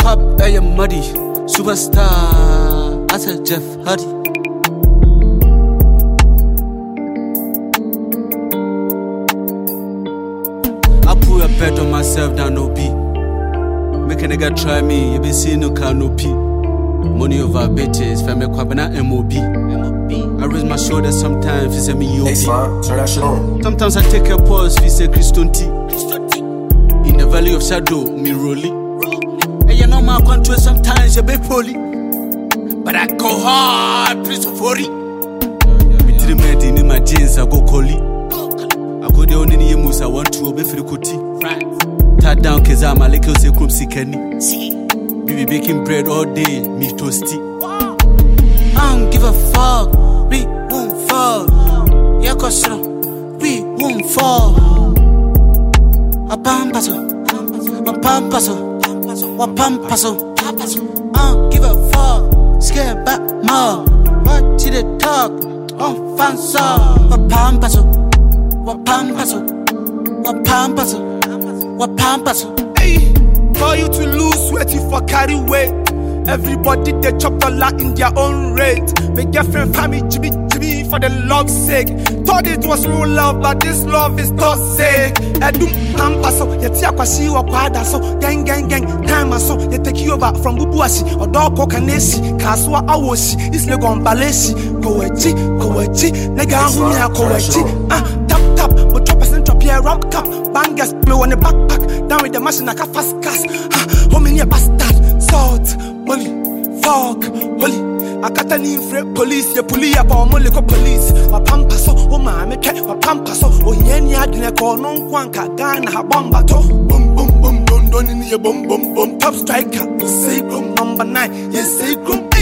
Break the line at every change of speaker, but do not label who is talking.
pop, I am muddy. Superstar, as a Jeff Hardy. I put a bet on myself down no P. Make a nigga try me, you be seeing no car no P. Money over bitches, family kwabana MOB. I raise my shoulders sometimes, he say me yo.
Hey Slime, turn that shit on.
Sometimes I take a pause, he say Christian T. In the valley of shadow, me rolling. And you know my control sometimes you be poly. But I go hard, please for it. Me three men in my jeans, I go collie. I go down in the emus, I want to obey for the kuti. Tad down Kezama, like you say, Krum Sikeni. We be baking bread all day, me toasty. I don't give a fuck, we won't fall. Yeah, cause we won't fall. A pampaso, a pampaso, a pampaso. I don't give a fuck, scared back more. What did they talk? Oh, fancy. A pampaso, a pampaso, a pampaso, a pampaso.
Hey, for you to lose weight, you for carry weight. Everybody they chop dollar in their own rate. Make your friend family jibby for the love's sake. Thought it was real love, but this love is toxic. Edum pampaso, yeti akwasi wa kwada so gang time so they take you over from bubuasi odoko kanesi kaswa awosi is legon balesi kowechi nega hunya kowechi tap but 2% drop here ramp cap bangers blow on the backpack down with the machine like a fast gas how many a bastard salt money fuck holy akatani fre police ye pulley up on mole ko police wa pampaso o ma meke wa pampaso o yeni adine ko no nkwanka Ghana ha bomba to boom don in ye boom top striker say boom number 9 yes say boom